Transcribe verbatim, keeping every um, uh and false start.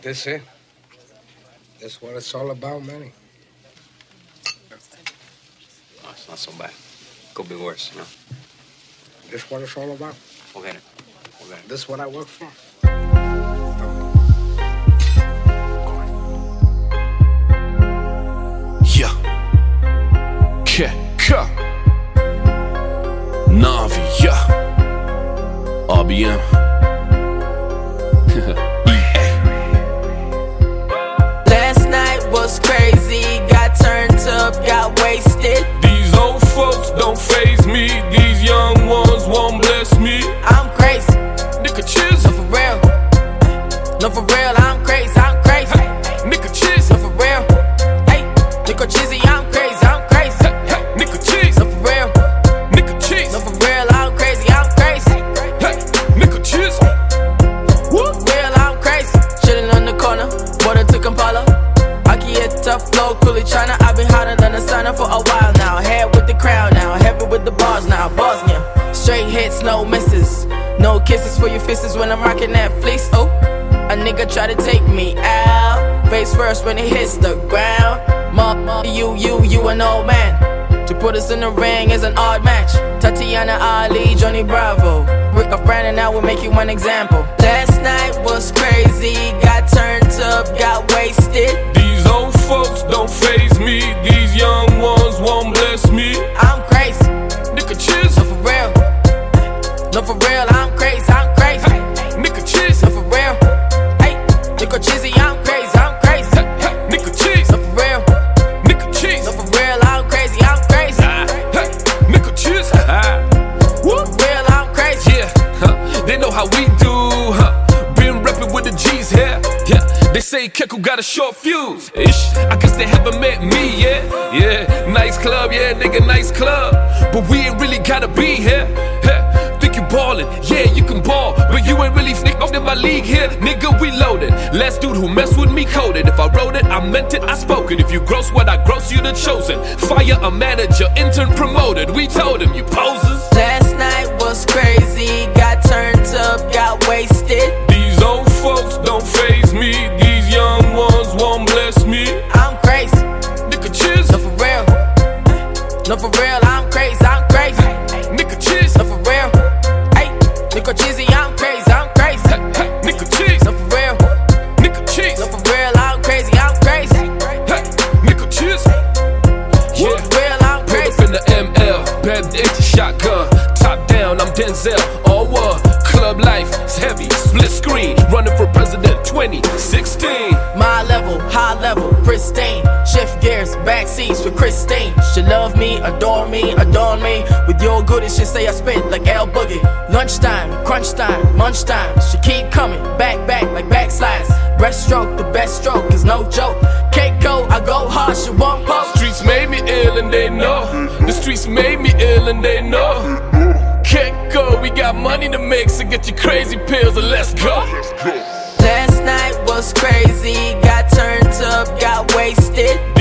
This it? This what it's all about, Manny? Oh, it's not so bad. Could be worse, you know? This what it's all about? Forget it. Forget it. This what I work for? Yeah. K. K. Navi, yeah. R B M. Last night was crazy, got turned up, got wasted. These old folks don't faze me, these young ones won't bless me. I'm crazy, Nigga, cheers. no for real. No for real, I'm crazy, I'm crazy. Nigga, cheers. No for real. Hey, Nico Chizzy, I'm crazy, I'm crazy. Hey, nigga, cheers. No for real. Nigga, cheers. No for real, I'm crazy, I'm crazy. Hey, nigga, cheers. For real, I'm crazy. Chillin' on the corner, water to Kampala. I can hit tough flow, coolly China. I've been hotter than a sauna for a while now. Head with the crown now, heavy with the bars now. Bosnia, straight hits, no misses. No kisses for your fisses when I'm rocking that fleece. Oh, a nigga try to take me out. Face first when it hits the ground. Mom, you, you, you an old man. To put us in the ring is an odd match. Tatiana Ali, Johnny Bravo. Rick of Brandon, now will make you one example. Last night was crazy, got turned up, got wasted. These old folks don't faze me, these young ones won't bless me. I'm crazy, Nigga, cheers. no for real. No for real, I'm crazy, I'm crazy. Hey, nigga, cheers. No for real. Hey, Nico Chizzy, I'm crazy, I'm crazy. Hey, hey, nigga, cheers. No for real. Nigga, cheers. No for real, I'm crazy, I'm crazy. Ah, hey, nigga, cheers. Ah. No for real, I'm crazy. Yeah, huh, they know how we do, huh? Been reppin' with the G's here. Yeah, they say Keku got a short fuse. Ish, I guess they haven't met me, yeah. Yeah, nice club, yeah, nigga, nice club. But we ain't really gotta be here. Yeah, think you ballin', yeah, you can ball. But you ain't really sneak off in my league here. Nigga, we loaded. Last dude who messed with me coded. If I wrote it, I meant it, I spoke it. If you gross what I gross, you the chosen. Fire a manager, intern promoted. We told him, you posers. Last night was crazy, got turned up, got wasted. These old folks don't faze me, these young ones won't bless me. I'm crazy, Nigga, cheers. no for real. No for real, I'm crazy, I'm crazy. Nigga, cheers. No for real. Hey, Nico Chizzy, I'm crazy, I'm crazy. Hey, hey, nigga, cheers. No for real. Nigga, cheers. No for real, I'm crazy, I'm crazy. Hey, nigga, cheers. No for real, I'm Pull crazy. up in the M L, bad bitch, shotgun. Top down, I'm Denzel. All what? Club life is heavy, split screen. Running for president twenty sixteen. My level, high level, pristine. Shift gears, back seats with Christine. She love me, adore me, adorn me. With your goodies, she say I spit like L Boogie. Lunchtime, crunch time, munch time. She keep coming, back, back like backslides. Breaststroke, the best stroke is no joke. Cake go, I go hard, she won't post. Streets made me ill and they know. The streets made me ill and they know. Can't go, we got money to make, so get your crazy pills and let's go. Last night was crazy, got turned up, got wasted.